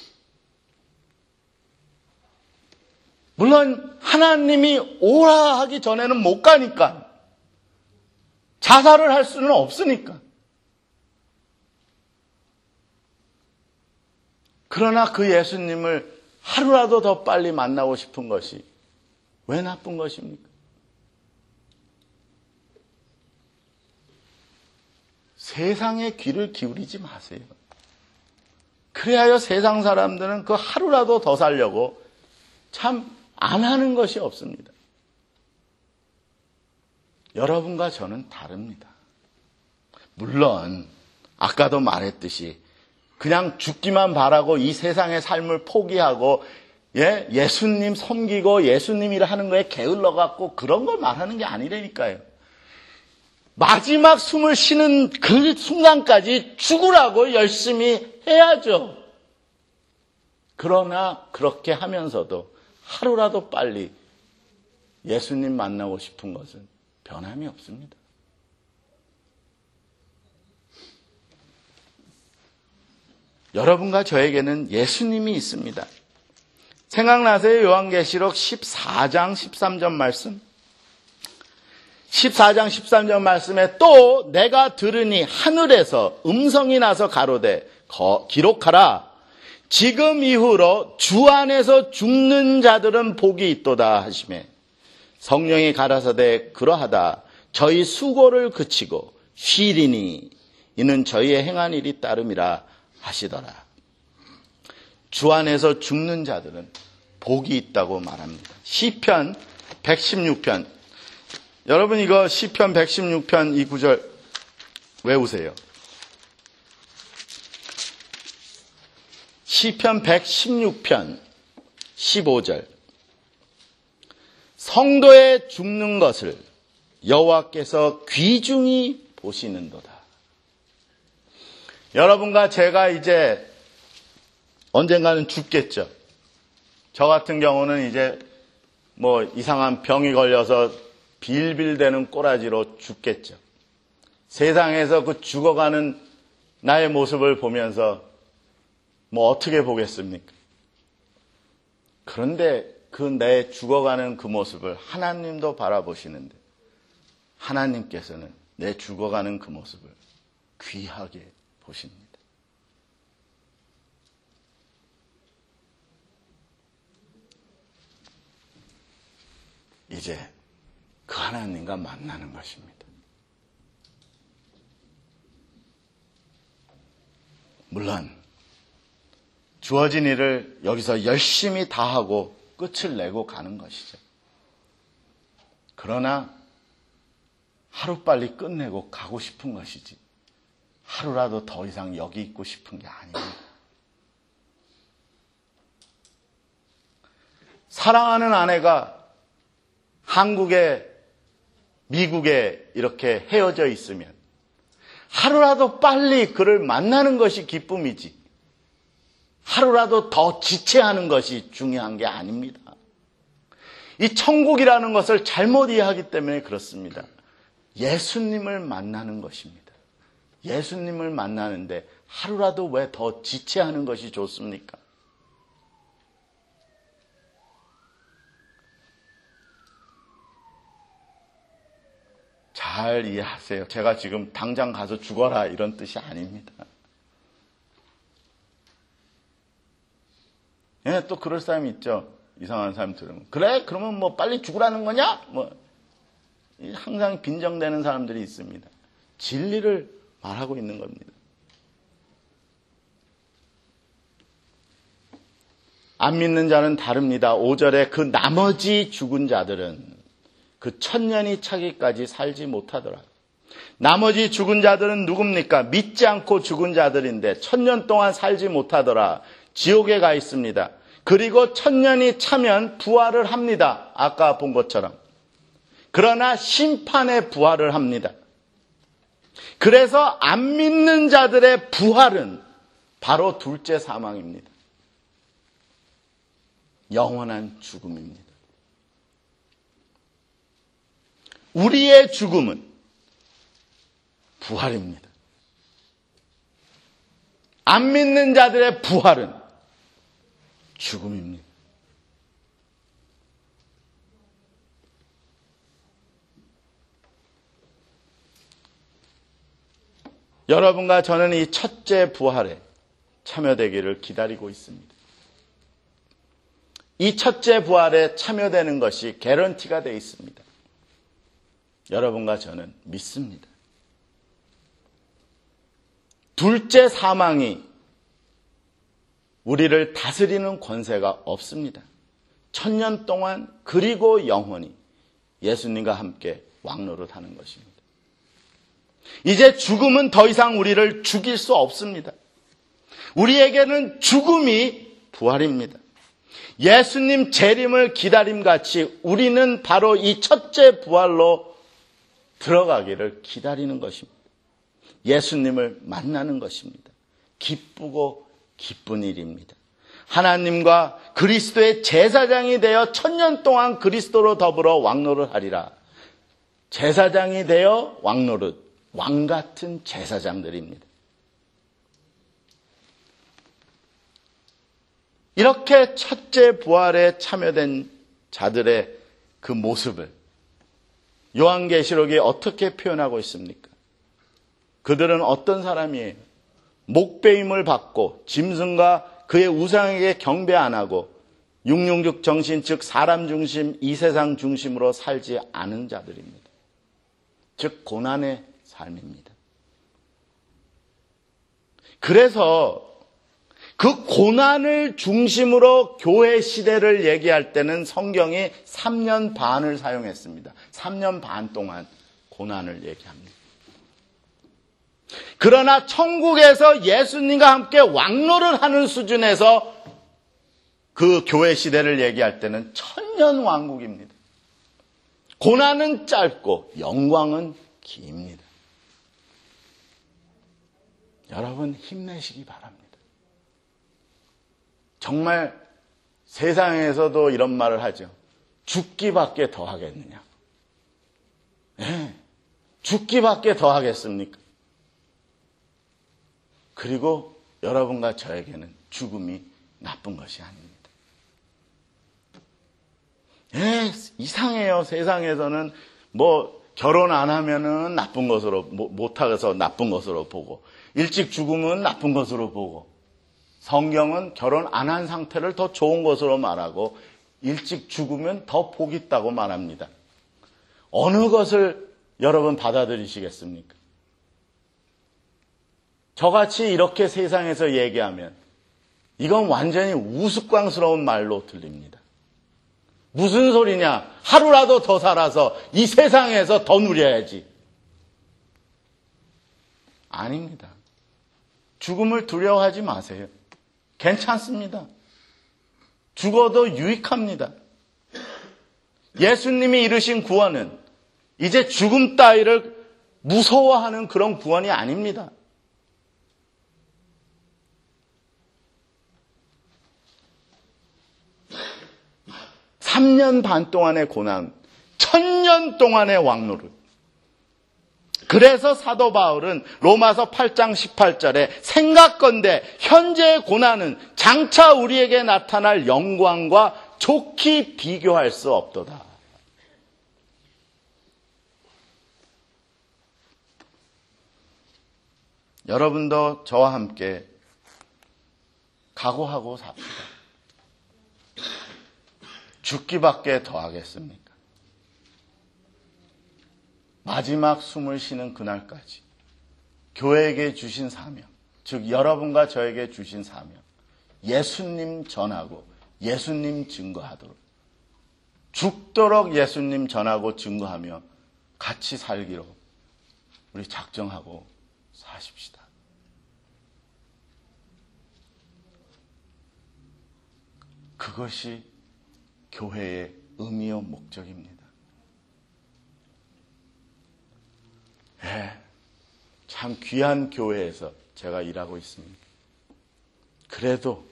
물론 하나님이 오라 하기 전에는 못 가니까, 자살을 할 수는 없으니까. 그러나 그 예수님을 하루라도 더 빨리 만나고 싶은 것이 왜 나쁜 것입니까? 세상에 귀를 기울이지 마세요. 그래야 세상 사람들은 그 하루라도 더 살려고 참 안 하는 것이 없습니다. 여러분과 저는 다릅니다. 물론 아까도 말했듯이 그냥 죽기만 바라고 이 세상의 삶을 포기하고 예수님 섬기고 예수님 일하는 거에 게을러갖고 그런 걸 말하는 게 아니라니까요. 마지막 숨을 쉬는 그 순간까지 죽으라고 열심히 해야죠. 그러나 그렇게 하면서도 하루라도 빨리 예수님 만나고 싶은 것은 변함이 없습니다. 여러분과 저에게는 예수님이 있습니다. 생각나세요? 요한계시록 14장 13절 말씀. 14장 13절 말씀에 또 내가 들으니 하늘에서 음성이 나서 가로되 기록하라. 지금 이후로 주 안에서 죽는 자들은 복이 있도다 하시매 성령이 가라사대 그러하다. 저희 수고를 그치고 쉬리니 이는 저희의 행한 일이 따름이라 하시더라. 주 안에서 죽는 자들은 복이 있다고 말합니다. 시편 116편. 여러분 이거 시편 116편 이 구절 외우세요. 시편 116편 15절. 성도의 죽는 것을 여호와께서 귀중히 보시는도다. 여러분과 제가 이제 언젠가는 죽겠죠. 저 같은 경우는 이제 뭐 이상한 병이 걸려서 빌빌대는 꼬라지로 죽겠죠. 세상에서 그 죽어가는 나의 모습을 보면서 뭐 어떻게 보겠습니까? 그런데 그 내 죽어가는 그 모습을 하나님도 바라보시는데 하나님께서는 내 죽어가는 그 모습을 귀하게 보십니다. 이제 그 하나님과 만나는 것입니다. 물론 주어진 일을 여기서 열심히 다하고 끝을 내고 가는 것이죠. 그러나 하루빨리 끝내고 가고 싶은 것이지 하루라도 더 이상 여기 있고 싶은 게 아닙니다. 사랑하는 아내가 한국에, 미국에 이렇게 헤어져 있으면 하루라도 빨리 그를 만나는 것이 기쁨이지 하루라도 더 지체하는 것이 중요한 게 아닙니다. 이 천국이라는 것을 잘못 이해하기 때문에 그렇습니다. 예수님을 만나는 것입니다. 예수님을 만나는데 하루라도 왜 더 지체하는 것이 좋습니까? 잘 잘 이해하세요. 제가 지금 당장 가서 죽어라 이런 뜻이 아닙니다. 예, 또 그럴 사람이 있죠. 이상한 사람 들으면. 그래? 그러면 뭐 빨리 죽으라는 거냐? 뭐 항상 빈정대는 사람들이 있습니다. 진리를 말하고 있는 겁니다. 안 믿는 자는 다릅니다. 5절에 그 나머지 죽은 자들은 그 천년이 차기까지 살지 못하더라. 나머지 죽은 자들은 누굽니까? 믿지 않고 죽은 자들인데 천년 동안 살지 못하더라. 지옥에 가 있습니다. 그리고 천년이 차면 부활을 합니다. 아까 본 것처럼. 그러나 심판의 부활을 합니다. 그래서 안 믿는 자들의 부활은 바로 둘째 사망입니다. 영원한 죽음입니다. 우리의 죽음은 부활입니다. 안 믿는 자들의 부활은 죽음입니다. 여러분과 저는 이 첫째 부활에 참여되기를 기다리고 있습니다. 이 첫째 부활에 참여되는 것이 개런티가 되어 있습니다. 여러분과 저는 믿습니다. 둘째 사망이 우리를 다스리는 권세가 없습니다. 천년 동안 그리고 영원히 예수님과 함께 왕노릇하는 것입니다. 이제 죽음은 더 이상 우리를 죽일 수 없습니다. 우리에게는 죽음이 부활입니다. 예수님 재림을 기다림같이 우리는 바로 이 첫째 부활로 들어가기를 기다리는 것입니다. 예수님을 만나는 것입니다. 기쁘고 기쁜 일입니다. 하나님과 그리스도의 제사장이 되어 천년 동안 그리스도로 더불어 왕노릇 하리라. 제사장이 되어 왕노릇, 왕같은 제사장들입니다. 이렇게 첫째 부활에 참여된 자들의 그 모습을 요한계시록이 어떻게 표현하고 있습니까? 그들은 어떤 사람이에요? 목배임을 받고 짐승과 그의 우상에게 경배 안 하고 666 정신 즉 사람 중심 이 세상 중심으로 살지 않은 자들입니다. 즉 고난의 삶입니다. 그래서 그 고난을 중심으로 교회 시대를 얘기할 때는 성경이 3년 반을 사용했습니다. 3년 반 동안 고난을 얘기합니다. 그러나 천국에서 예수님과 함께 왕노를 하는 수준에서 그 교회 시대를 얘기할 때는 천년 왕국입니다. 고난은 짧고 영광은 깁니다. 여러분 힘내시기 바랍니다. 정말 세상에서도 이런 말을 하죠. 죽기밖에 더 하겠느냐. 네, 죽기밖에 더 하겠습니까? 그리고 여러분과 저에게는 죽음이 나쁜 것이 아닙니다. 예, 이상해요. 세상에서는 뭐 결혼 안 하면은 나쁜 것으로 못하서 나쁜 것으로 보고 일찍 죽으면 나쁜 것으로 보고 성경은 결혼 안 한 상태를 더 좋은 것으로 말하고 일찍 죽으면 더 복 있다고 말합니다. 어느 것을 여러분 받아들이시겠습니까? 저같이 이렇게 세상에서 얘기하면 이건 완전히 우스꽝스러운 말로 들립니다. 무슨 소리냐? 하루라도 더 살아서 이 세상에서 더 누려야지. 아닙니다. 죽음을 두려워하지 마세요. 괜찮습니다. 죽어도 유익합니다. 예수님이 이루신 구원은 이제 죽음 따위를 무서워하는 그런 구원이 아닙니다. (3년) 반 동안의 고난, 1000년 동안의 왕노릇. 그래서 사도 바울은 로마서 8장 18절에 생각건대 현재의 고난은 장차 우리에게 나타날 영광과 좋게 비교할 수 없도다. 여러분도 저와 함께 각오하고 삽시다. 죽기밖에 더 하겠습니까? 마지막 숨을 쉬는 그날까지 교회에게 주신 사명, 즉 여러분과 저에게 주신 사명, 예수님 전하고 예수님 증거하도록, 죽도록 예수님 전하고 증거하며 같이 살기로 우리 작정하고 사십시다. 그것이 교회의 의미요 목적입니다. 참 귀한 교회에서 제가 일하고 있습니다. 그래도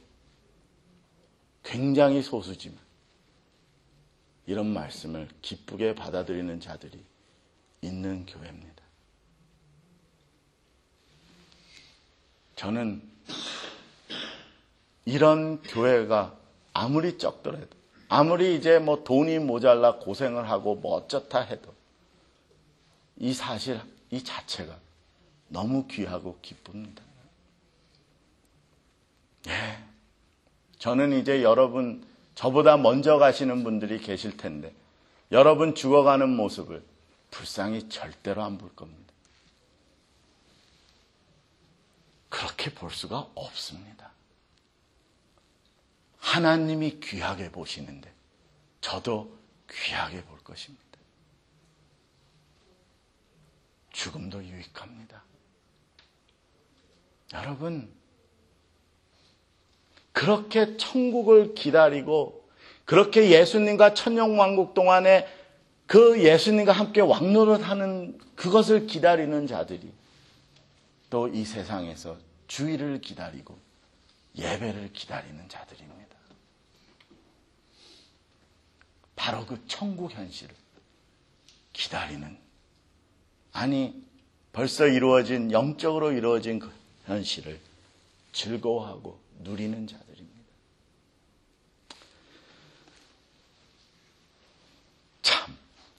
굉장히 소수지만 이런 말씀을 기쁘게 받아들이는 자들이 있는 교회입니다. 저는 이런 교회가 아무리 적더라도, 아무리 이제 뭐 돈이 모자라 고생을 하고 뭐 어쩌다 해도 이 사실, 이 자체가 너무 귀하고 기쁩니다. 저는 이제 여러분, 저보다 먼저 가시는 분들이 계실 텐데 여러분 죽어가는 모습을 불쌍히 절대로 안 볼 겁니다. 그렇게 볼 수가 없습니다. 하나님이 귀하게 보시는데 저도 귀하게 볼 것입니다. 죽음도 유익합니다. 여러분, 그렇게 천국을 기다리고 그렇게 예수님과 천년왕국 동안에 그 예수님과 함께 왕노릇하는 그것을 기다리는 자들이 또 이 세상에서 주일을 기다리고 예배를 기다리는 자들입니다. 바로 그 천국 현실을 기다리는, 아니 벌써 이루어진, 영적으로 이루어진 그 현실을 즐거워하고 누리는 자들입니다. 참,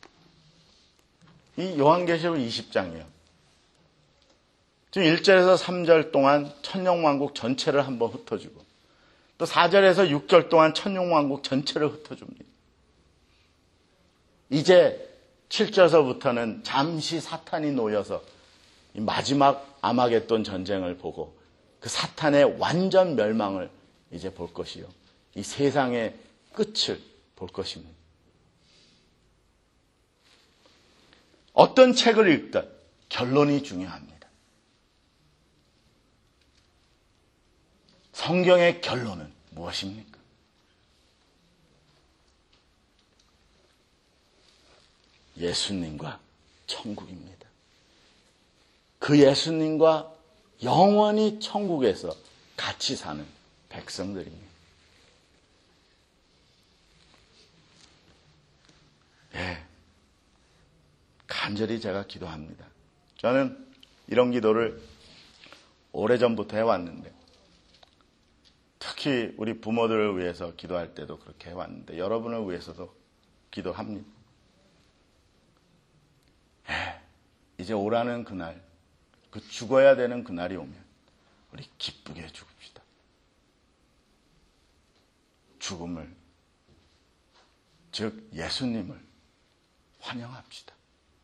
이 요한계시록 20장이요. 지금 1절에서 3절 동안 천년왕국 전체를 한번 흩어주고 또 4절에서 6절 동안 천년왕국 전체를 흩어줍니다. 이제 7절서부터는 잠시 사탄이 놓여서 이 마지막 아마겟돈 전쟁을 보고 그 사탄의 완전 멸망을 이제 볼 것이요, 이 세상의 끝을 볼 것입니다. 어떤 책을 읽든 결론이 중요합니다. 성경의 결론은 무엇입니까? 예수님과 천국입니다. 그 예수님과 영원히 천국에서 같이 사는 백성들입니다. 간절히 제가 기도합니다. 저는 이런 기도를 오래전부터 해왔는데, 특히 우리 부모들을 위해서 기도할 때도 그렇게 해왔는데 여러분을 위해서도 기도합니다. 이제 오라는 그날, 그 죽어야 되는 그날이 오면 우리 기쁘게 죽읍시다. 죽음을, 즉 예수님을 환영합시다.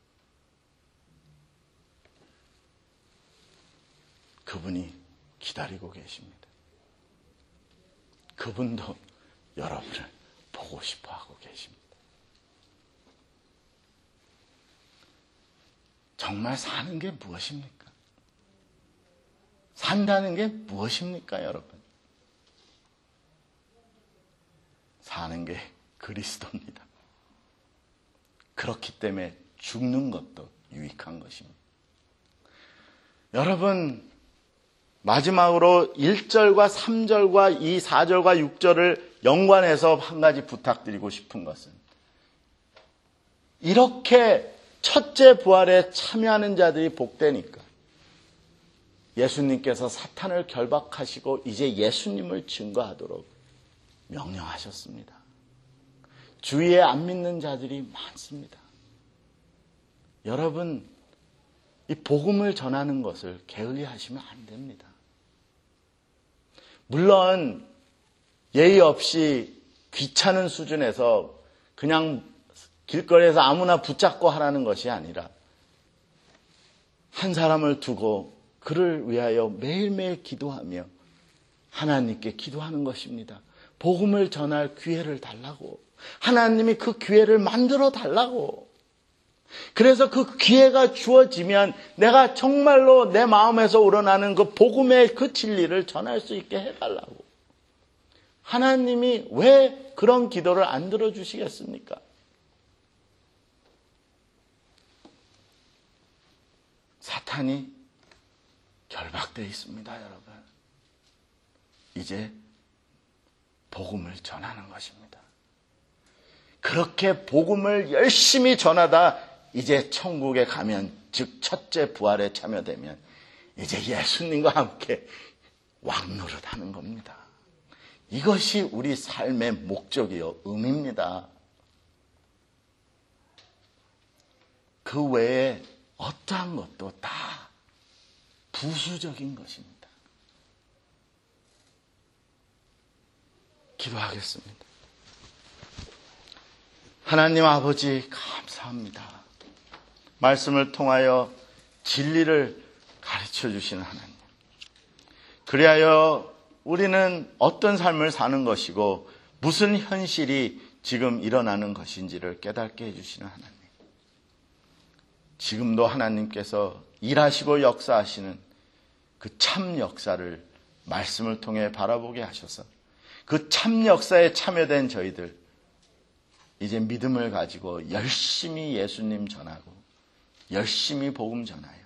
그분이 기다리고 계십니다. 그분도 여러분을 보고 싶어 하고 계십니다. 정말 사는 게 무엇입니까? 산다는 게 무엇입니까, 여러분? 사는 게 그리스도입니다. 그렇기 때문에 죽는 것도 유익한 것입니다. 여러분, 마지막으로 1절과 3절과 이 4절과 6절을 연관해서 한 가지 부탁드리고 싶은 것은, 이렇게 첫째 부활에 참여하는 자들이 복되니까 예수님께서 사탄을 결박하시고 이제 예수님을 증거하도록 명령하셨습니다. 주위에 안 믿는 자들이 많습니다. 여러분, 이 복음을 전하는 것을 게을리하시면 안 됩니다. 물론 예의 없이 귀찮은 수준에서 그냥 길거리에서 아무나 붙잡고 하라는 것이 아니라 한 사람을 두고 그를 위하여 매일매일 기도하며 하나님께 기도하는 것입니다. 복음을 전할 기회를 달라고. 하나님이 그 기회를 만들어 달라고. 그래서 그 기회가 주어지면 내가 정말로 내 마음에서 우러나는 그 복음의 그 진리를 전할 수 있게 해달라고. 하나님이 왜 그런 기도를 안 들어주시겠습니까? 사탄이 결박되어 있습니다, 여러분. 이제 복음을 전하는 것입니다. 그렇게 복음을 열심히 전하다 이제 천국에 가면, 즉 첫째 부활에 참여되면 이제 예수님과 함께 왕노릇하는 겁니다. 이것이 우리 삶의 목적이요, 의미입니다. 그 외에 어떠한 것도 다 부수적인 것입니다. 기도하겠습니다. 하나님 아버지 감사합니다. 말씀을 통하여 진리를 가르쳐 주시는 하나님. 그리하여 우리는 어떤 삶을 사는 것이고 무슨 현실이 지금 일어나는 것인지를 깨닫게 해주시는 하나님. 지금도 하나님께서 일하시고 역사하시는 그 참 역사를 말씀을 통해 바라보게 하셔서 그 참 역사에 참여된 저희들 이제 믿음을 가지고 열심히 예수님 전하고 열심히 복음 전하여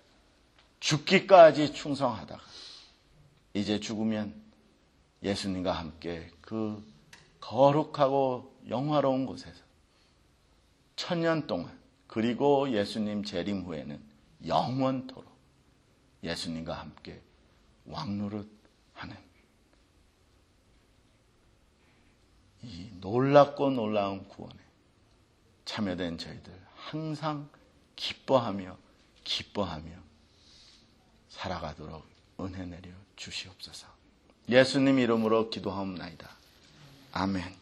죽기까지 충성하다가 이제 죽으면 예수님과 함께 그 거룩하고 영화로운 곳에서 1000년 동안 그리고 예수님 재림 후에는 영원토록 예수님과 함께 왕노릇하는 이 놀랍고 놀라운 구원에 참여된 저희들 항상 기뻐하며 살아가도록 은혜 내려 주시옵소서. 예수님 이름으로 기도하옵나이다. 아멘.